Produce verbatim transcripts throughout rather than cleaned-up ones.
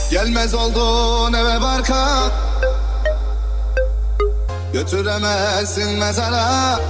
Gelmez oldun eve barka, götüremezsin mezara.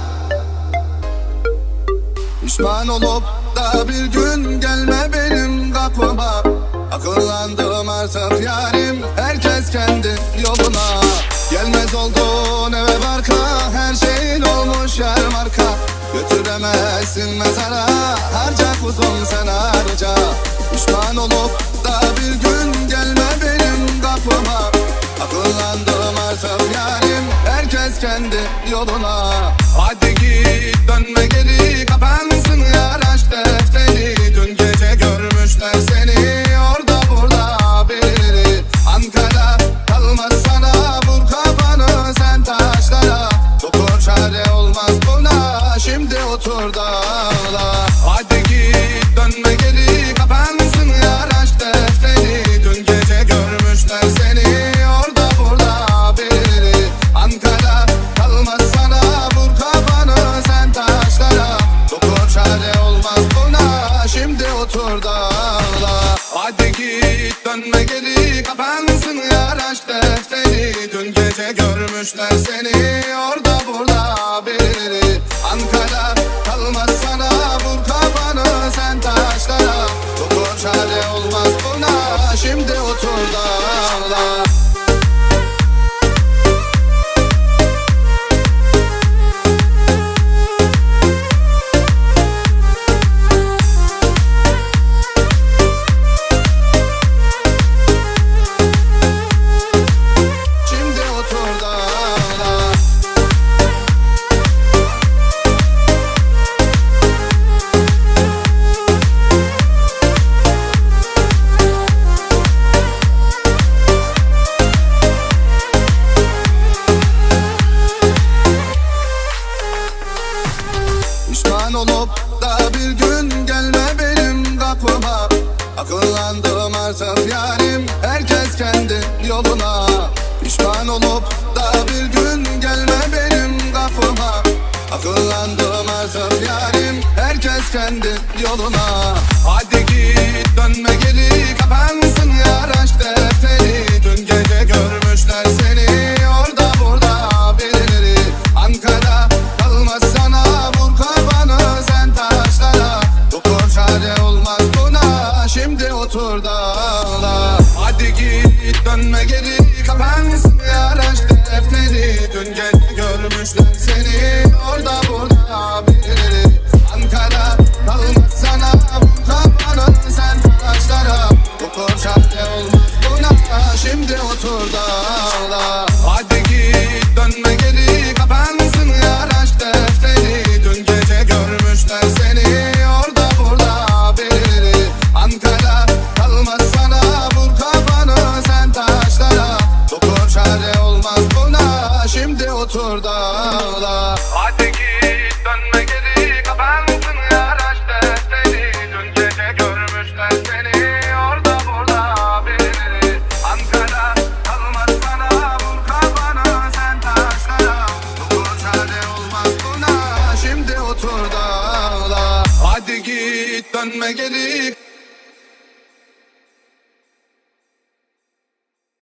Pişman olup da bir gün gelme benim kapıma. Akıllandım artık yarim, herkes kendi yoluna. Gelmez oldun eve barka, her şeyin olmuş yer marka. Götüremezsin mezara, harca kuzum sen harca. Pişman olup da bir gün gelme benim kapıma. Akıllandım artık yarim, herkes kendi yoluna. Hadi git dönme geri, kapansın yar aşk defteri. Dün gece görmüşler seni orada burada biri. Ankara kalmaz sana, vur kafanı sen taşlara. Dokur çare olmaz buna, şimdi otur da ağla. Hadi git dönme geri, kapansın yar aşk defteri. Dün gece görmüşler seni orada burada biri. Ankara kalmaz sana, vur kafanı sen taşlara. Dokur çare olmaz buna, şimdi otur da ağla. Hadi git dönme geri, kapansın yar aşk defteri. Dün gece görmüşler seni orada burada biri. Ankara kalmaz sana, vur kafanı sen taşlara. Dokur çare olmaz buna, şimdi otur da ağla. Pişman olup da bir gün gelme benim kapıma. Akıllandım artık yarim, herkes kendi yoluna. Pişman olup da bir gün gelme benim kapıma. Akıllandım artık yarim, herkes kendi yoluna. Hadi git dönme geri, kapansın yar aşk defteri. Dün gece görmüşler seni orada burada biri. Ankara kalmaz sana, vur kafanı sen taşlara. Dokur çare olmaz buna, şimdi otur da ağla. Hadi git dönme geri, kapansın yar aşk defteri. Dün gece görmüşler seni